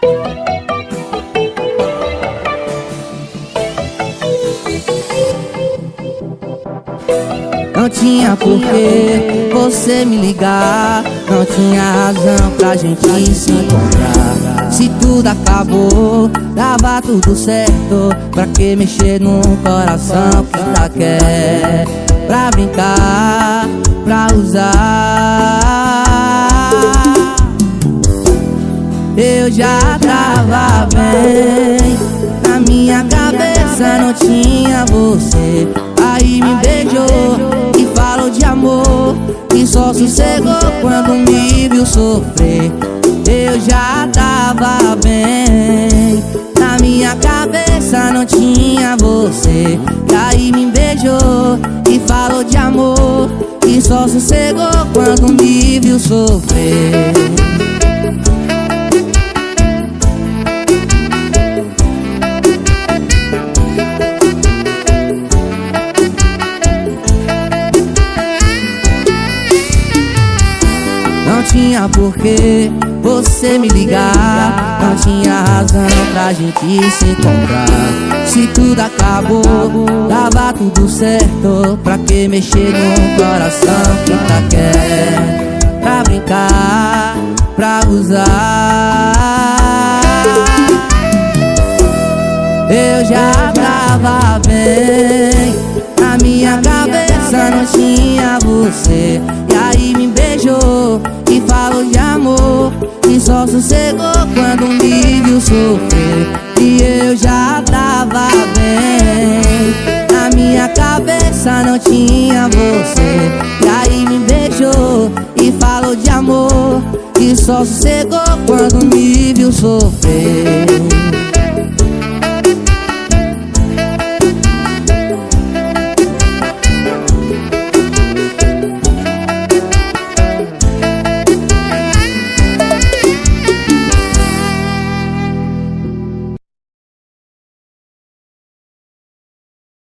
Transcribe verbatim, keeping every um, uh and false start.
Não tinha porquê você me ligar, não tinha razão pra gente se encontrar. Se tudo acabou, dava tudo certo. Pra que mexer num coração que tá quer? Pra brincar, pra usar. Eu já tava bem, na minha cabeça não tinha você. Aí me beijou e falou de amor, e só sossegou quando me viu sofrer. Eu já tava bem, na minha cabeça não tinha você. E aí me beijou e falou de amor, e só sossegou quando me viu sofrer. Não tinha porquê você me ligar, não tinha razão pra gente se encontrar. Se tudo acabou, dava tudo certo. Pra que mexer num coração que tá quer? Pra brincar, pra usar. Eu já tava bem, na minha cabeça não tinha você. E aí me beijou e falou de amor, e só sossegou quando me viu sofrer. E eu já tava bem, na minha cabeça não tinha você. E aí me beijou e falou de amor, e só sossegou quando me viu sofrer.